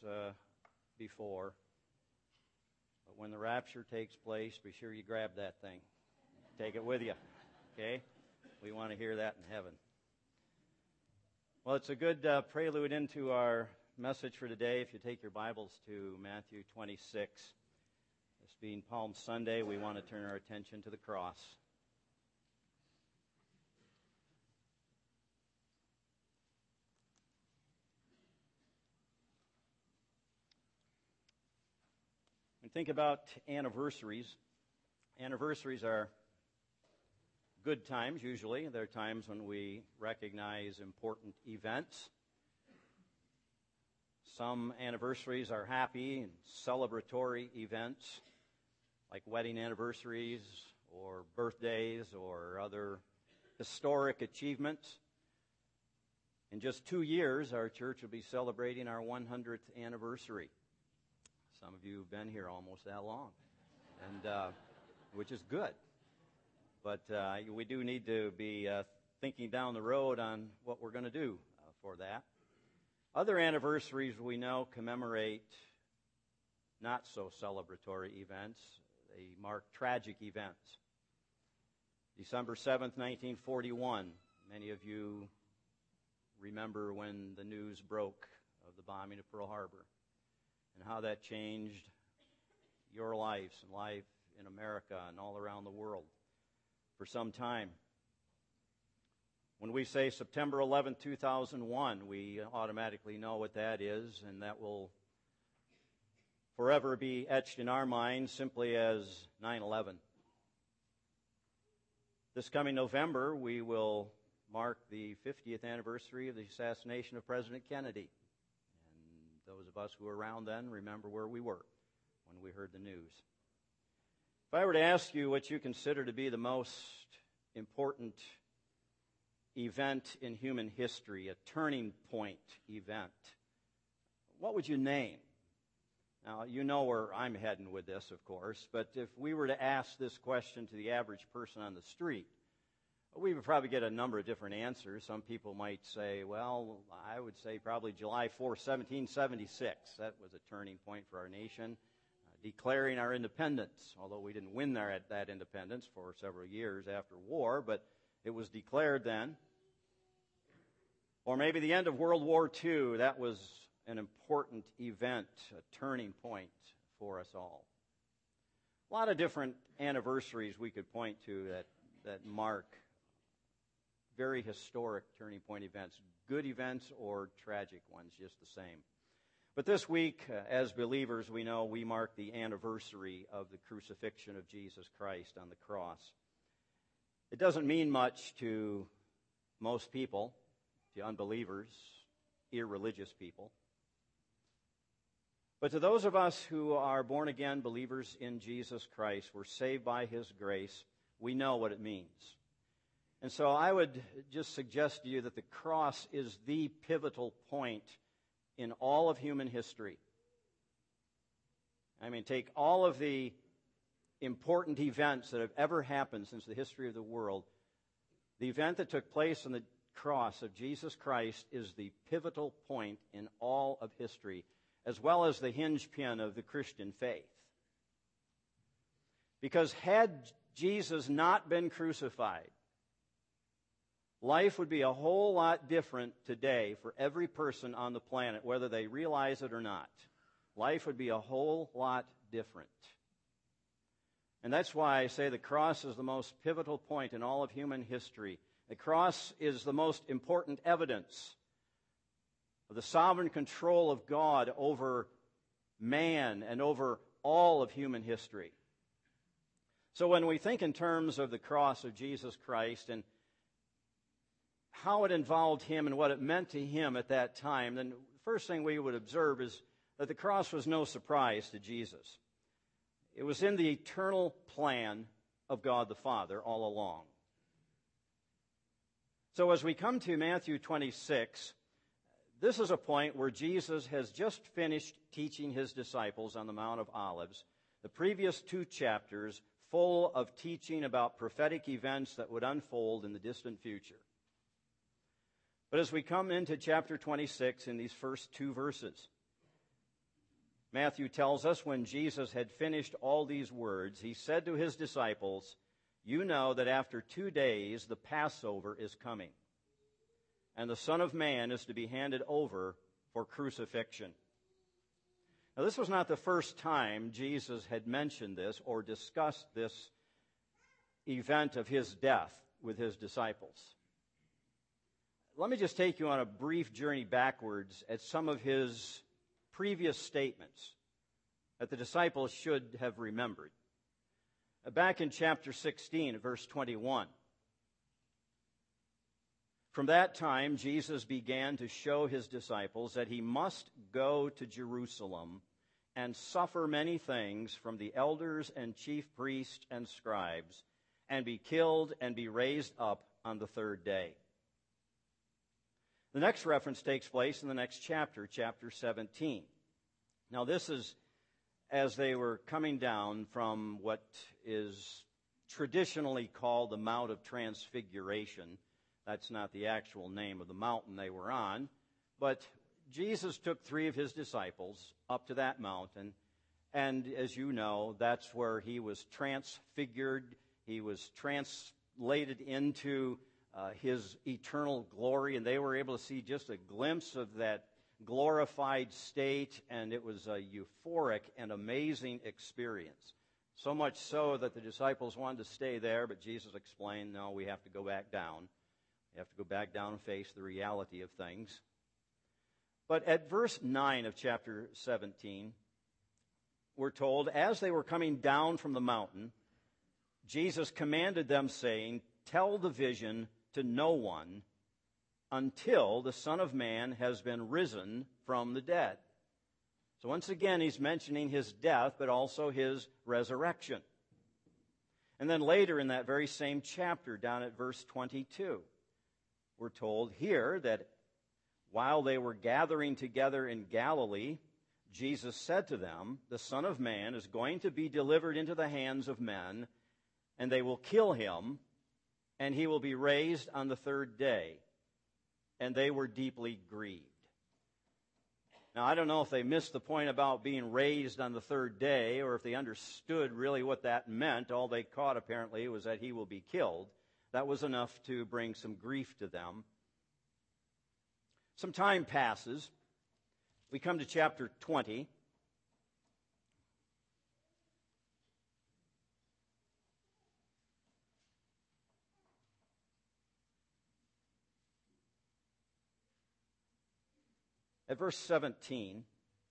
before. But when the rapture takes place, be sure you grab that thing. Take it with you, okay? We want to hear that in heaven. Well, it's a good prelude into our message for today. If you take your Bibles to Matthew 26, this being Palm Sunday, we want to turn our attention to the cross. When you think about anniversaries, anniversaries are good times usually. They're times when we recognize important events. Some anniversaries are happy and celebratory events, like wedding anniversaries or birthdays or other historic achievements. In just 2 years, our church will be celebrating our 100th anniversary. Some of you have been here almost that long, and which is good. But we do need to be thinking down the road on what we're going to do for that. Other anniversaries we know commemorate not so celebratory events. They mark tragic events. December 7th, 1941. Many of you remember when the news broke of the bombing of Pearl Harbor and how that changed your lives and life in America and all around the world for some time. When we say September 11, 2001, we automatically know what that is, and that will forever be etched in our minds simply as 9/11. This coming November, we will mark the 50th anniversary of the assassination of President Kennedy. And those of us who were around then remember where we were when we heard the news. If I were to ask you what you consider to be the most important event in human history, a turning point event, what would you name? Now, you know where I'm heading with this, of course, but if we were to ask this question to the average person on the street, we would probably get a number of different answers. Some people might say, well, I would say probably July 4, 1776. That was a turning point for our nation, declaring our independence, although we didn't win that independence for several years after war, but it was declared then. Or maybe the end of World War II. That was an important event, a turning point for us all. A lot of different anniversaries we could point to that mark very historic turning point events, good events or tragic ones, just the same. But this week, as believers, we know we mark the anniversary of the crucifixion of Jesus Christ on the cross. It doesn't mean much to most people, to unbelievers, irreligious people. But to those of us who are born-again believers in Jesus Christ, we're saved by His grace, we know what it means. And so I would just suggest to you that the cross is the pivotal point in all of human history. I mean, take all of the important events that have ever happened since the history of the world. The event that took place on the cross of Jesus Christ is the pivotal point in all of history, as well as the hinge pin of the Christian faith. Because had Jesus not been crucified, life would be a whole lot different today for every person on the planet, whether they realize it or not. Life would be a whole lot different. And that's why I say the cross is the most pivotal point in all of human history. The cross is the most important evidence of the sovereign control of God over man and over all of human history. So when we think in terms of the cross of Jesus Christ and how it involved Him and what it meant to Him at that time, then the first thing we would observe is that the cross was no surprise to Jesus. It was in the eternal plan of God the Father all along. So as we come to Matthew 26, this is a point where Jesus has just finished teaching His disciples on the Mount of Olives. The previous 2 chapters full of teaching about prophetic events that would unfold in the distant future. But as we come into chapter 26 in these first 2 verses, Matthew tells us when Jesus had finished all these words, he said to his disciples, "You know that after 2 days the Passover is coming, and the Son of Man is to be handed over for crucifixion." Now, this was not the first time Jesus had mentioned this or discussed this event of his death with his disciples. Let me just take you on a brief journey backwards at some of his previous statements that the disciples should have remembered. Back in chapter 16, verse 21. From that time, Jesus began to show his disciples that he must go to Jerusalem and suffer many things from the elders and chief priests and scribes, and be killed and be raised up on the third day. The next reference takes place in the next chapter, chapter 17. Now, this is as they were coming down from what is traditionally called the Mount of Transfiguration. That's not the actual name of the mountain they were on, but Jesus took 3 of his disciples up to that mountain, and as you know, that's where he was transfigured. He was translated into his eternal glory, and they were able to see just a glimpse of that glorified state, and it was a euphoric and amazing experience. So much so that the disciples wanted to stay there, but Jesus explained, no, we have to go back down. We have to go back down and face the reality of things. But at verse 9 of chapter 17, we're told, as they were coming down from the mountain, Jesus commanded them, saying, "Tell the vision to no one until the Son of Man has been risen from the dead." So once again, he's mentioning his death, but also his resurrection. And then later in that very same chapter, down at verse 22, we're told here that while they were gathering together in Galilee, Jesus said to them, "The Son of Man is going to be delivered into the hands of men, and they will kill him, and he will be raised on the third day." And they were deeply grieved. Now, I don't know if they missed the point about being raised on the third day, or if they understood really what that meant. All they caught, apparently, was that he will be killed. That was enough to bring some grief to them. Some time passes. We come to chapter 20. At verse 17,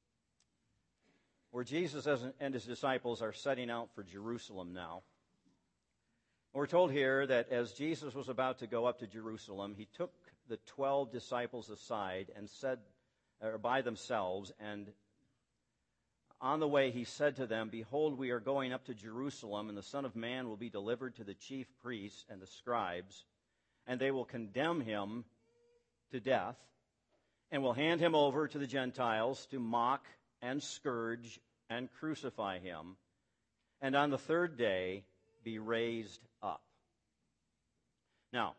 where Jesus and his disciples are setting out for Jerusalem now, we're told here that as Jesus was about to go up to Jerusalem, he took the 12 disciples aside and said, or by themselves, and on the way he said to them, "Behold, we are going up to Jerusalem, and the Son of Man will be delivered to the chief priests and the scribes, and they will condemn him to death, and will hand him over to the Gentiles to mock and scourge and crucify him, and on the third day be raised up." Now,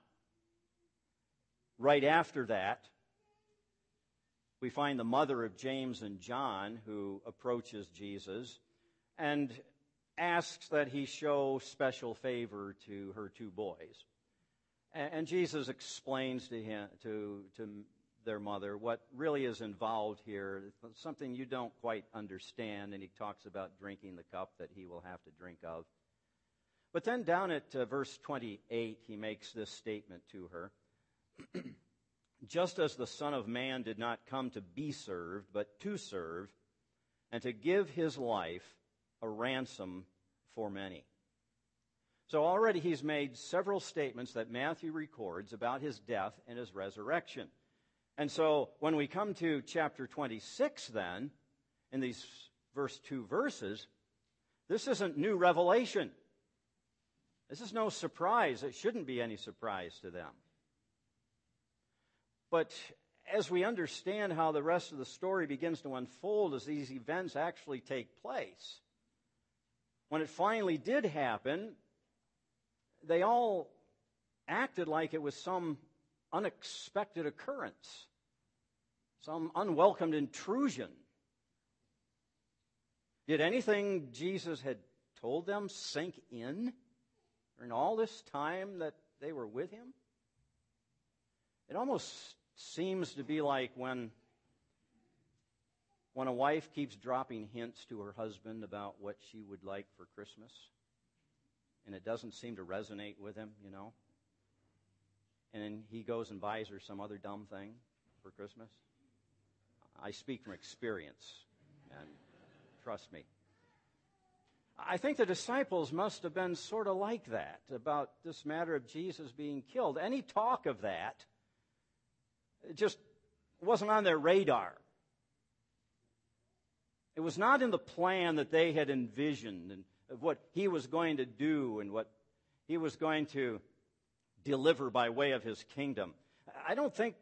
right after that, we find the mother of James and John who approaches Jesus and asks that he show special favor to her 2 boys. And Jesus explains to their mother what really is involved here, something you don't quite understand, and he talks about drinking the cup that he will have to drink of. But then down at verse 28, he makes this statement to her. "Just as the Son of Man did not come to be served, but to serve, and to give his life a ransom for many." So already he's made several statements that Matthew records about his death and his resurrection. And so when we come to chapter 26 then, in these first 2 verses, this isn't new revelation. This is no surprise. It shouldn't be any surprise to them. But as we understand how the rest of the story begins to unfold as these events actually take place, when it finally did happen, they all acted like it was some unexpected occurrence, some unwelcomed intrusion. Did anything Jesus had told them sink in during all this time that they were with him? It almost seems to be like when a wife keeps dropping hints to her husband about what she would like for Christmas, and it doesn't seem to resonate with him, and then he goes and buys her some other dumb thing for Christmas. I speak from experience, and trust me. I think the disciples must have been sort of like that about this matter of Jesus being killed. Any talk of that just wasn't on their radar. It was not in the plan that they had envisioned and of what he was going to do and what he was going to deliver by way of his kingdom. I don't think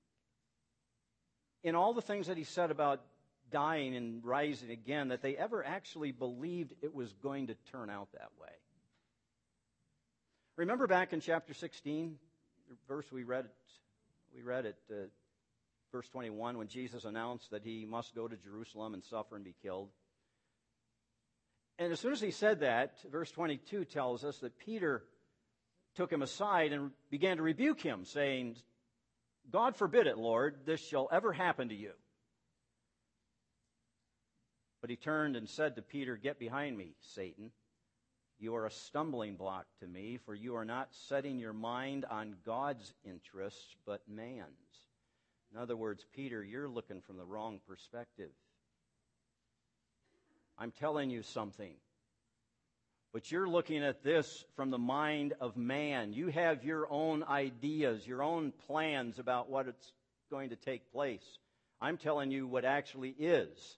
in all the things that he said about dying and rising again that they ever actually believed it was going to turn out that way. Remember back in chapter 16, the verse we read it, verse 21, when Jesus announced that he must go to Jerusalem and suffer and be killed. And as soon as he said that, verse 22 tells us that Peter took him aside and began to rebuke him, saying, "God forbid it, Lord, this shall ever happen to you." But he turned and said to Peter, "Get behind me, Satan. You are a stumbling block to me, for you are not setting your mind on God's interests, but man's." In other words, Peter, you're looking from the wrong perspective. I'm telling you something. But you're looking at this from the mind of man. You have your own ideas, your own plans about what it's going to take place. I'm telling you what actually is.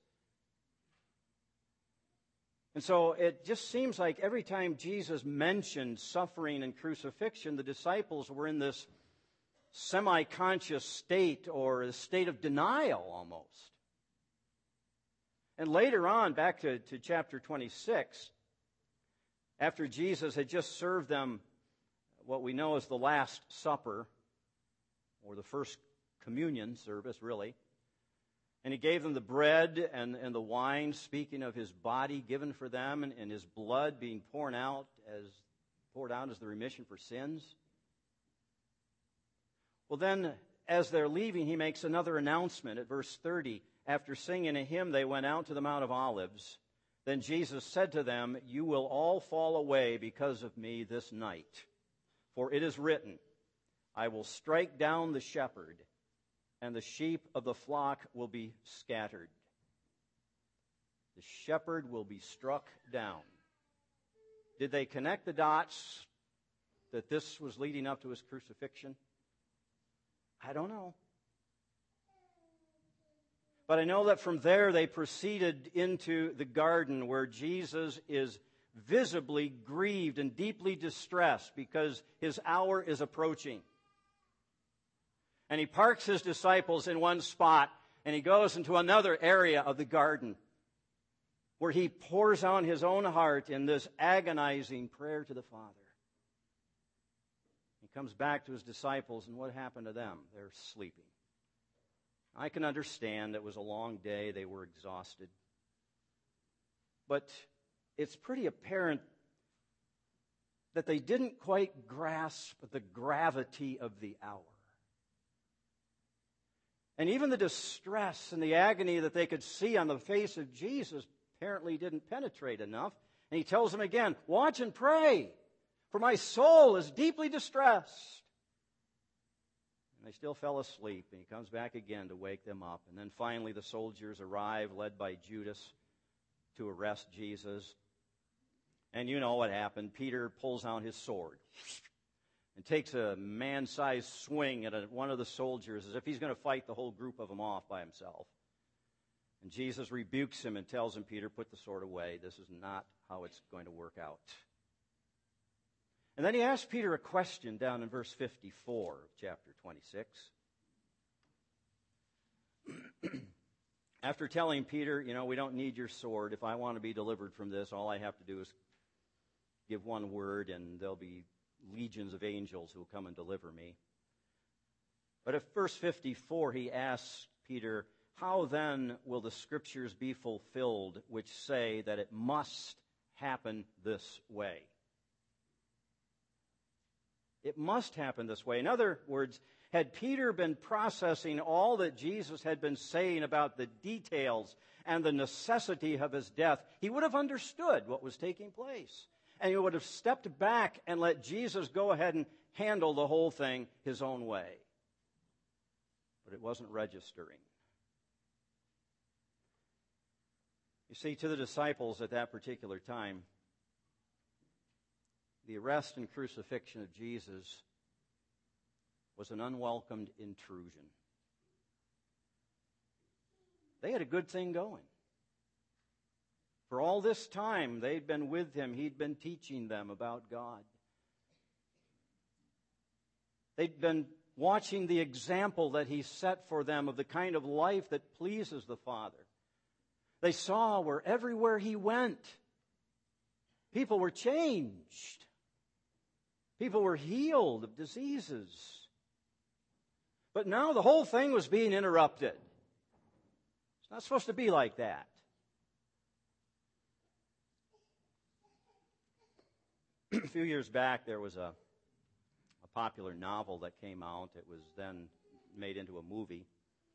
And so it just seems like every time Jesus mentioned suffering and crucifixion, the disciples were in this semi-conscious state or a state of denial almost. And later on, back to chapter 26, after Jesus had just served them what we know as the Last Supper, or the first communion service, really, and he gave them the bread and the wine, speaking of his body given for them and his blood being poured out as the remission for sins. Well, then, as they're leaving, he makes another announcement at verse 30. After singing a hymn, they went out to the Mount of Olives. Then Jesus said to them, "You will all fall away because of me this night. For it is written, I will strike down the shepherd, and the sheep of the flock will be scattered." The shepherd will be struck down. Did they connect the dots that this was leading up to his crucifixion? I don't know. But I know that from there they proceeded into the garden where Jesus is visibly grieved and deeply distressed because his hour is approaching. And he parks his disciples in one spot and he goes into another area of the garden where he pours out his own heart in this agonizing prayer to the Father. He comes back to his disciples, and what happened to them? They're sleeping. I can understand it was a long day. They were exhausted. But it's pretty apparent that they didn't quite grasp the gravity of the hour. And even the distress and the agony that they could see on the face of Jesus apparently didn't penetrate enough. And he tells them again, "Watch and pray, for my soul is deeply distressed." And they still fell asleep, and he comes back again to wake them up. And then finally the soldiers arrive, led by Judas, to arrest Jesus. And you know what happened. Peter pulls out his sword and takes a man-sized swing at one of the soldiers as if he's going to fight the whole group of them off by himself. And Jesus rebukes him and tells him, "Peter, put the sword away. This is not how it's going to work out." And then he asks Peter a question down in verse 54 of chapter 26. After telling Peter, we don't need your sword. If I want to be delivered from this, all I have to do is give one word and there'll be legions of angels who will come and deliver me. But at verse 54, he asks Peter, how then will the Scriptures be fulfilled which say that it must happen this way? It must happen this way. In other words, had Peter been processing all that Jesus had been saying about the details and the necessity of his death, he would have understood what was taking place. And he would have stepped back and let Jesus go ahead and handle the whole thing his own way. But it wasn't registering. You see, to the disciples at that particular time, the arrest and crucifixion of Jesus was an unwelcomed intrusion. They had a good thing going. For all this time, they'd been with him. He'd been teaching them about God. They'd been watching the example that he set for them of the kind of life that pleases the Father. They saw where everywhere he went, people were changed. People were healed of diseases. But now the whole thing was being interrupted. It's not supposed to be like that. A few years back, there was a popular novel that came out. It was then made into a movie.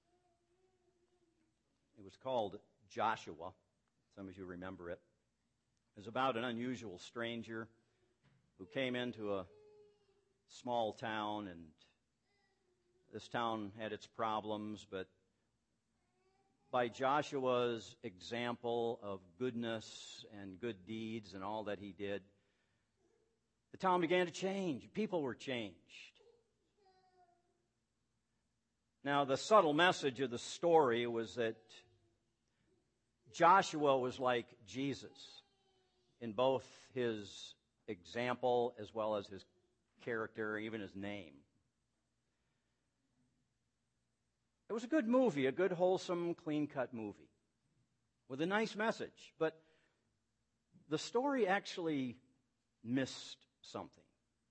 It was called Joshua. Some of you remember it. It was about an unusual stranger who came into a small town, and this town had its problems, but by Joshua's example of goodness and good deeds and all that he did, the town began to change. People were changed. Now, the subtle message of the story was that Joshua was like Jesus in both his example as well as his character, even his name. It was a good movie, a good, wholesome, clean-cut movie with a nice message. But the story actually missed something.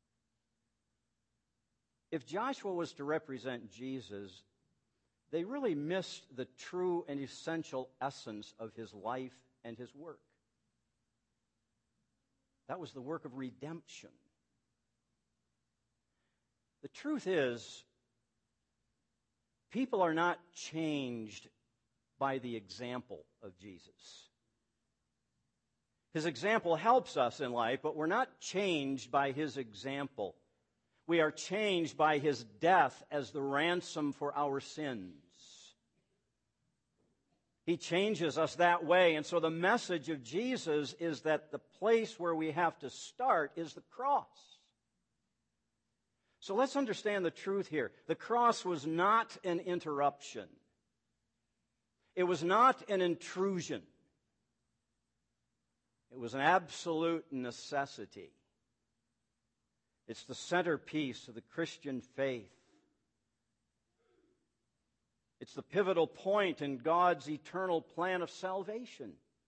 If Joshua was to represent Jesus, they really missed the true and essential essence of his life and his work. That was the work of redemption. The truth is, people are not changed by the example of Jesus. His example helps us in life, but we're not changed by his example. We are changed by his death as the ransom for our sins. He changes us that way, and so the message of Jesus is that the place where we have to start is the cross. So let's understand the truth here. The cross was not an interruption. It was not an intrusion. It was an absolute necessity. It's the centerpiece of the Christian faith. It's the pivotal point in God's eternal plan of salvation.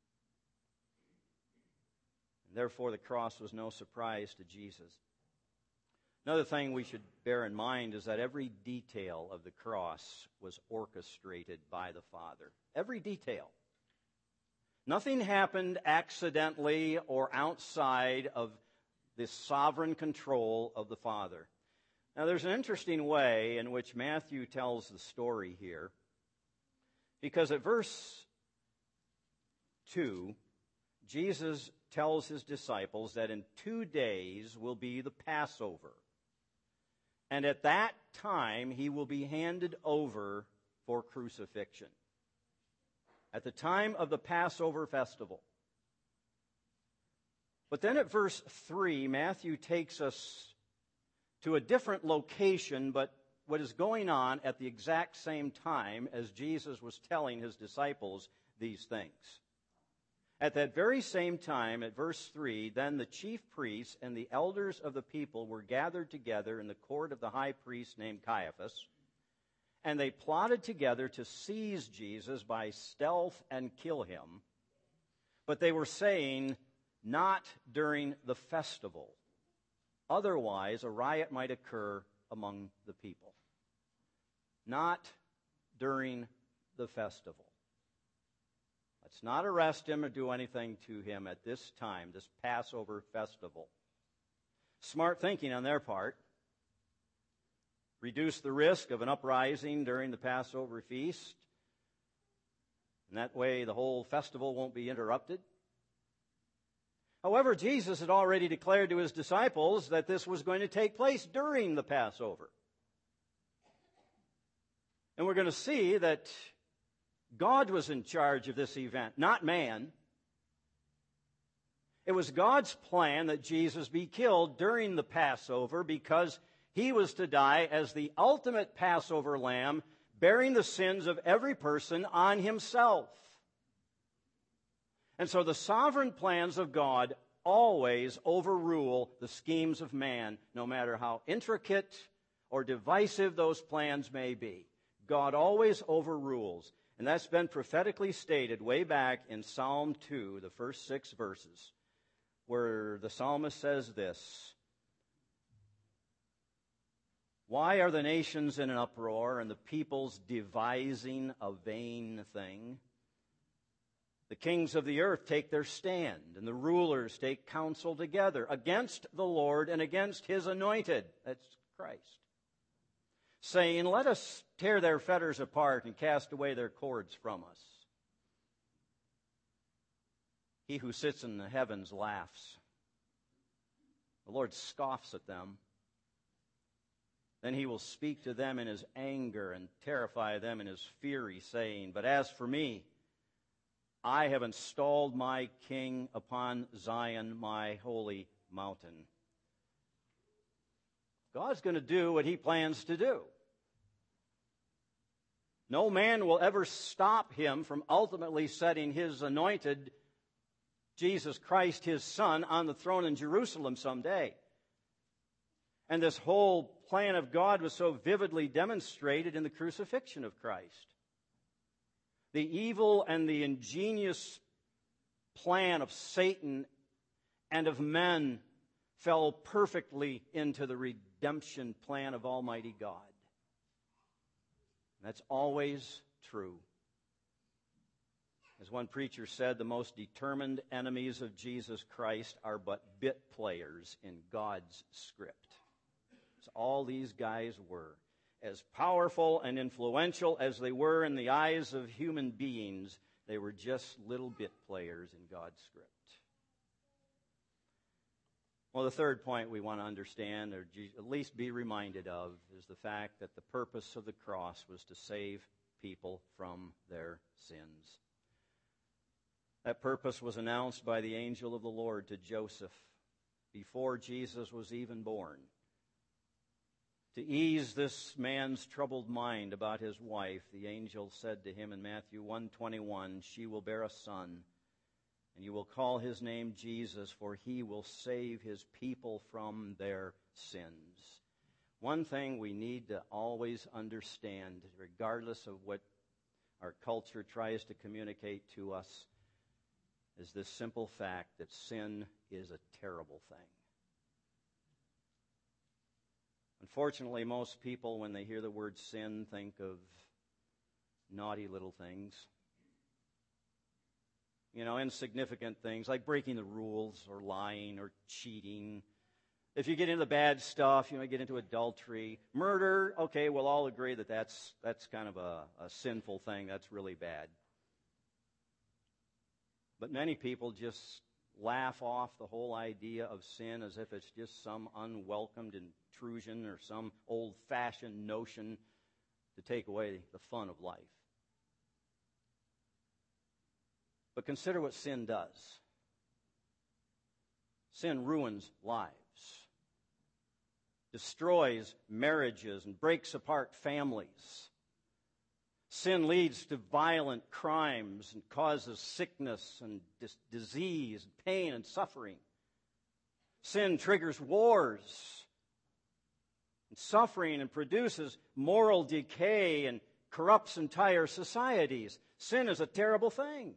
And therefore, the cross was no surprise to Jesus. Another thing we should bear in mind is that every detail of the cross was orchestrated by the Father. Every detail. Nothing happened accidentally or outside of the sovereign control of the Father. Now, there's an interesting way in which Matthew tells the story here, because at verse 2, Jesus tells his disciples that in 2 days will be the Passover. And at that time, he will be handed over for crucifixion. At the time of the Passover festival. But then at verse 3, Matthew takes us to a different location, but what is going on at the exact same time as Jesus was telling his disciples these things. At that very same time, at verse 3, then the chief priests and the elders of the people were gathered together in the court of the high priest named Caiaphas, and they plotted together to seize Jesus by stealth and kill him. But they were saying, not during the festival. Otherwise, a riot might occur among the people. Not during the festival. Let's not arrest him or do anything to him at this time, this Passover festival. Smart thinking on their part. Reduce the risk of an uprising during the Passover feast. And that way the whole festival won't be interrupted. However, Jesus had already declared to his disciples that this was going to take place during the Passover. And we're going to see that God was in charge of this event, not man. It was God's plan that Jesus be killed during the Passover because he was to die as the ultimate Passover lamb, bearing the sins of every person on himself. And so the sovereign plans of God always overrule the schemes of man, no matter how intricate or divisive those plans may be. God always overrules. And that's been prophetically stated way back in Psalm 2, the first 6 verses, where the psalmist says this: "Why are the nations in an uproar and the peoples devising a vain thing? The kings of the earth take their stand, and the rulers take counsel together against the Lord and against his anointed," that's Christ, "saying, let us tear their fetters apart and cast away their cords from us. He who sits in the heavens laughs. The Lord scoffs at them. Then he will speak to them in his anger and terrify them in his fury, saying, but as for me, I have installed my king upon Zion, my holy mountain." God's going to do what he plans to do. No man will ever stop him from ultimately setting his anointed, Jesus Christ, his Son, on the throne in Jerusalem someday. And this whole plan of God was so vividly demonstrated in the crucifixion of Christ. The evil and the ingenious plan of Satan and of men fell perfectly into the redemption plan of Almighty God. That's always true. As one preacher said, the most determined enemies of Jesus Christ are but bit players in God's script. That's all these guys were. As powerful and influential as they were in the eyes of human beings, they were just little bit players in God's script. Well, the third point we want to understand, or at least be reminded of, is the fact that the purpose of the cross was to save people from their sins. That purpose was announced by the angel of the Lord to Joseph before Jesus was even born. To ease this man's troubled mind about his wife, the angel said to him in Matthew 1:21, "She will bear a son, and you will call his name Jesus, for he will save his people from their sins." One thing we need to always understand, regardless of what our culture tries to communicate to us, is this simple fact that sin is a terrible thing. Unfortunately, most people, when they hear the word sin, think of naughty little things. Insignificant things like breaking the rules or lying or cheating. If you get into bad stuff, you might get into adultery. Murder, okay, we'll all agree that that's kind of a sinful thing. That's really bad. But many people just laugh off the whole idea of sin as if it's just some unwelcomed intrusion or some old-fashioned notion to take away the fun of life. But consider what sin does. Sin ruins lives, destroys marriages, and breaks apart families. Sin leads to violent crimes and causes sickness and disease, pain and suffering. Sin triggers wars and suffering and produces moral decay and corrupts entire societies. Sin is a terrible thing.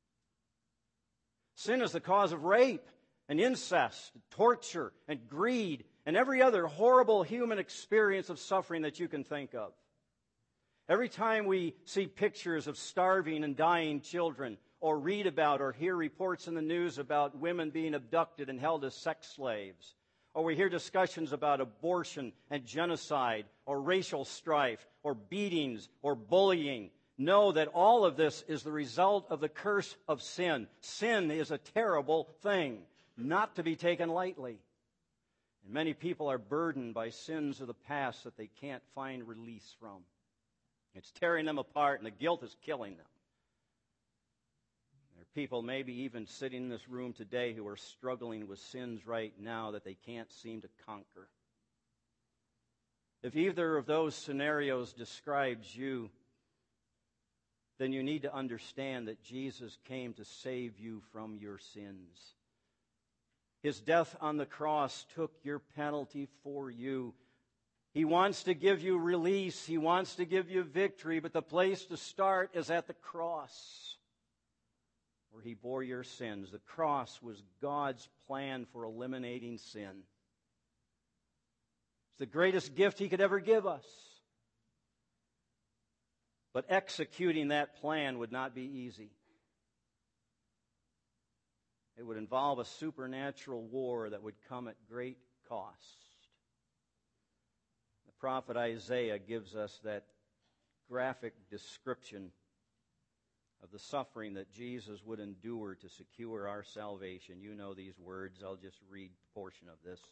Sin is the cause of rape and incest, and torture and greed, and every other horrible human experience of suffering that you can think of. Every time we see pictures of starving and dying children, or read about or hear reports in the news about women being abducted and held as sex slaves, or we hear discussions about abortion and genocide, or racial strife, or beatings, or bullying, know that all of this is the result of the curse of sin. Sin is a terrible thing, not to be taken lightly. And many people are burdened by sins of the past that they can't find release from. It's tearing them apart, and the guilt is killing them. There are people maybe even sitting in this room today who are struggling with sins right now that they can't seem to conquer. If either of those scenarios describes you, then you need to understand that Jesus came to save you from your sins. His death on the cross took your penalty for you. He wants to give you release. He wants to give you victory, but the place to start is at the cross, where He bore your sins. The cross was God's plan for eliminating sin. It's the greatest gift He could ever give us. But executing that plan would not be easy. It would involve a supernatural war that would come at great cost. The prophet Isaiah gives us that graphic description of the suffering that Jesus would endure to secure our salvation. You know these words. I'll just read a portion of this.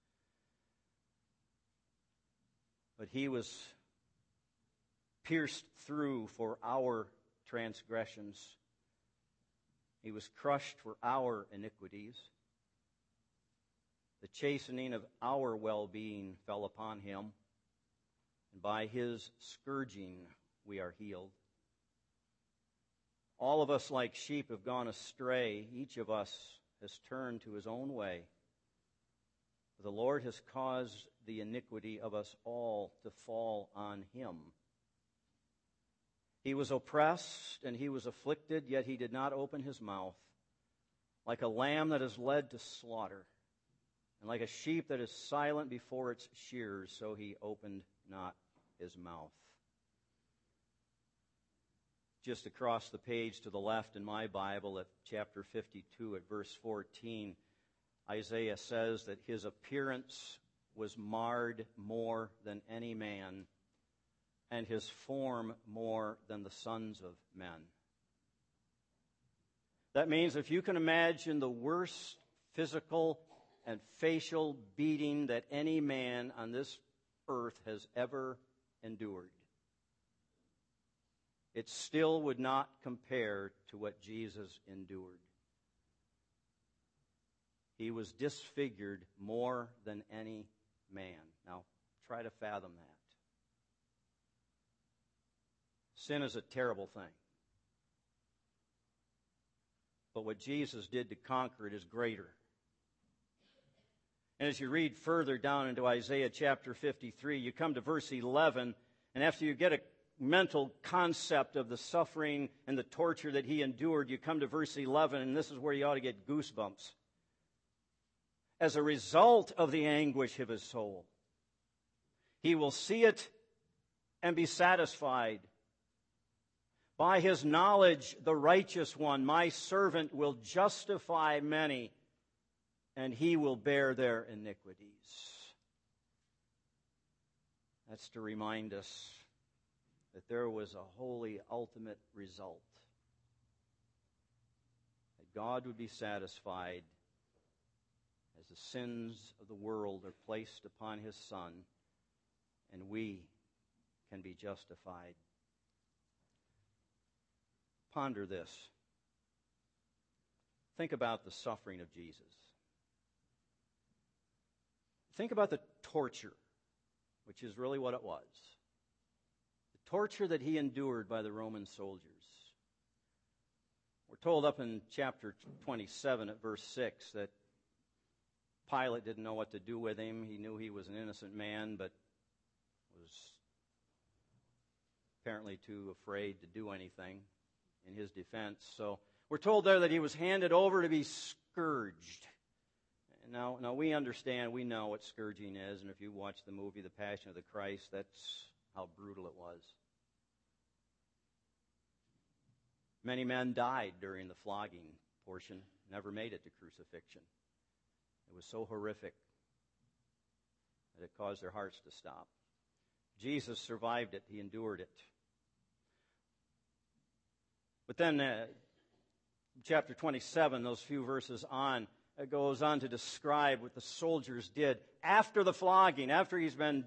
But He was pierced through for our transgressions. He was crushed for our iniquities. The chastening of our well-being fell upon Him, and by His scourging we are healed. All of us like sheep have gone astray. Each of us has turned to his own way. The Lord has caused the iniquity of us all to fall on Him. He was oppressed and He was afflicted, yet He did not open His mouth. Like a lamb that is led to slaughter, and like a sheep that is silent before its shearers, so He opened not His mouth. Just across the page to the left in my Bible at chapter 52 at verse 14, Isaiah says that His appearance was marred more than any man, and His form more than the sons of men. That means if you can imagine the worst physical and facial beating that any man on this earth has ever endured, it still would not compare to what Jesus endured. He was disfigured more than any man. Now, try to fathom that. Sin is a terrible thing. But what Jesus did to conquer it is greater. And as you read further down into Isaiah chapter 53, you come to verse 11, and after you get a mental concept of the suffering and the torture that He endured, you come to verse 11, and this is where you ought to get goosebumps. As a result of the anguish of His soul, He will see it and be satisfied. By His knowledge, the righteous one, my servant, will justify many, and He will bear their iniquities. That's to remind us that there was a holy ultimate result. That God would be satisfied as the sins of the world are placed upon His Son, and we can be justified. Ponder this. Think about the suffering of Jesus. Think about the torture, which is really what it was. The torture that He endured by the Roman soldiers. We're told up in chapter 27 at verse 6 that Pilate didn't know what to do with Him. He knew he was an innocent man, but was apparently too afraid to do anything in His defense. So we're told there that He was handed over to be scourged. Now we understand, we know what scourging is, and if you watch the movie The Passion of the Christ, that's how brutal it was. Many men died during the flogging portion, never made it to crucifixion. It was so horrific that it caused their hearts to stop. Jesus survived it. He endured it. But then chapter 27, those few verses on, it goes on to describe what the soldiers did after the flogging, after he's been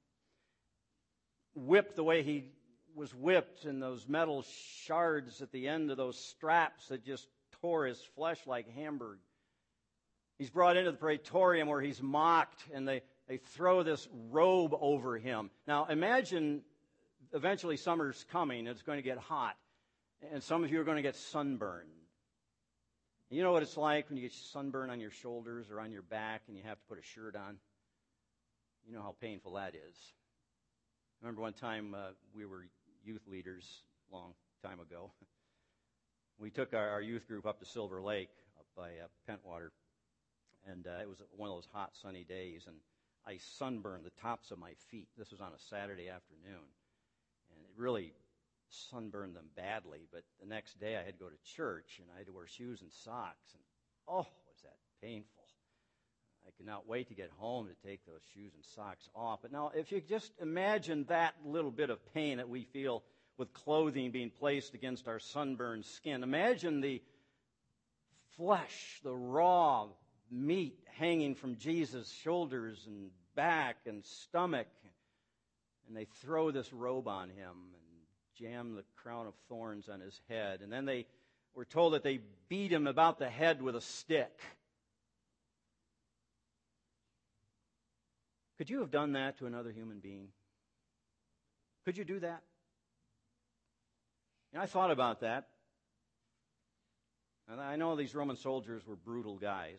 whipped the way he was whipped, and those metal shards at the end of those straps that just tore his flesh like Hamburg. He's brought into the praetorium where he's mocked, and they throw this robe over him. Now imagine eventually summer's coming, it's going to get hot, and some of you are going to get sunburned. You know what it's like when you get sunburn on your shoulders or on your back and you have to put a shirt on? You know how painful that is. I remember one time we were youth leaders a long time ago. We took our youth group up to Silver Lake, up by Pentwater, and it was one of those hot, sunny days, and I sunburned the tops of my feet. This was on a Saturday afternoon, and it really sunburned them badly, but the next day I had to go to church, and I had to wear shoes and socks, and was that painful. I could not wait to get home to take those shoes and socks off. But now, if you just imagine that little bit of pain that we feel with clothing being placed against our sunburned skin, imagine the flesh, the raw meat hanging from Jesus' shoulders and back and stomach, and they throw this robe on him and jam the crown of thorns on his head. And then we're told that they beat him about the head with a stick. Could you have done that to another human being? Could you do that? And I thought about that. And I know these Roman soldiers were brutal guys.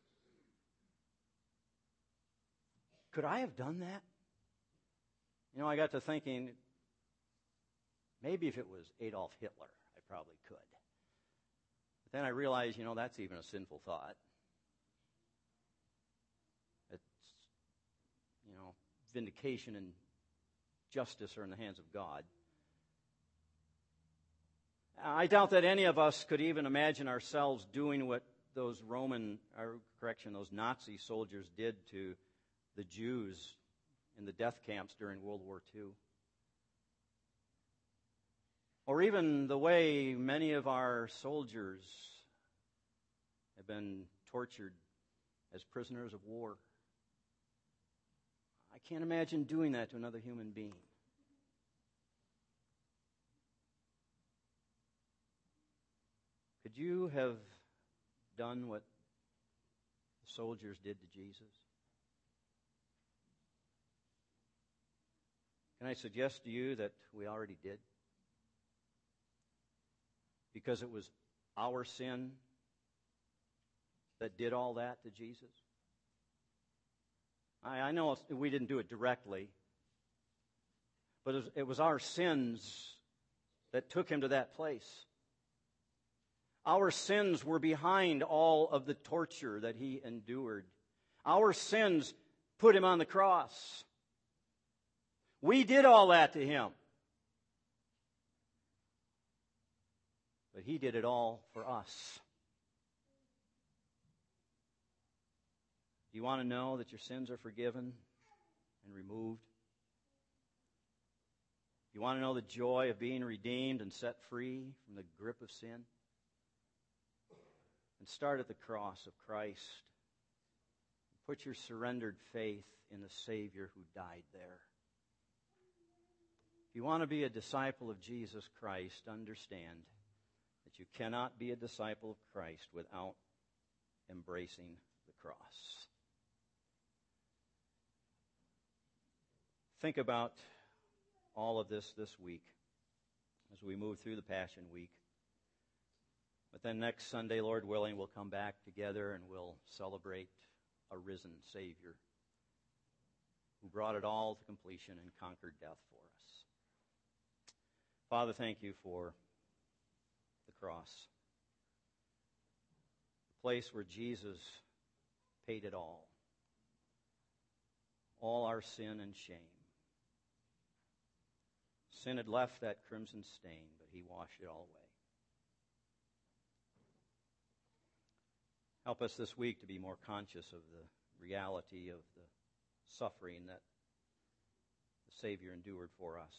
Could I have done that? I got to thinking, maybe if it was Adolf Hitler, I probably could. But then I realized, that's even a sinful thought. It's, vindication and justice are in the hands of God. I doubt that any of us could even imagine ourselves doing what those Nazi soldiers did to the Jews in the death camps during World War II. Or even the way many of our soldiers have been tortured as prisoners of war. I can't imagine doing that to another human being. Could you have done what the soldiers did to Jesus? Can I suggest to you that we already did? Because it was our sin that did all that to Jesus. I know we didn't do it directly, but it was our sins that took him to that place. Our sins were behind all of the torture that he endured. Our sins put him on the cross. We did all that to him. But he did it all for us. Do you want to know that your sins are forgiven and removed? You want to know the joy of being redeemed and set free from the grip of sin? And start at the cross of Christ. Put your surrendered faith in the Savior who died there. If you want to be a disciple of Jesus Christ, understand that you cannot be a disciple of Christ without embracing the cross. Think about all of this week as we move through the Passion Week. But then next Sunday, Lord willing, we'll come back together and we'll celebrate a risen Savior who brought it all to completion and conquered death for us. Father, thank you for the cross, the place where Jesus paid it all our sin and shame. Sin had left that crimson stain, but he washed it all away. Help us this week to be more conscious of the reality of the suffering that the Savior endured for us.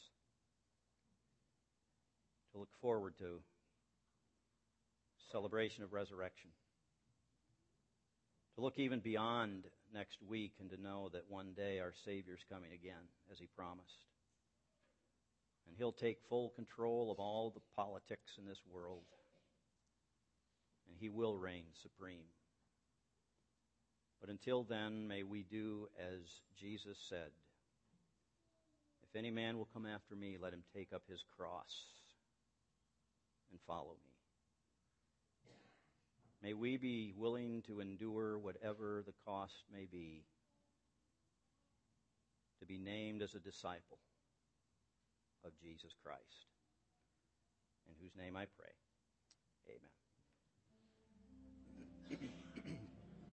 To look forward to celebration of resurrection. To look even beyond next week and to know that one day our Savior's coming again, as He promised. And He'll take full control of all the politics in this world. And He will reign supreme. But until then, may we do as Jesus said, "If any man will come after me, let him take up his cross and follow me." May we be willing to endure whatever the cost may be to be named as a disciple of Jesus Christ, in whose name I pray. Amen.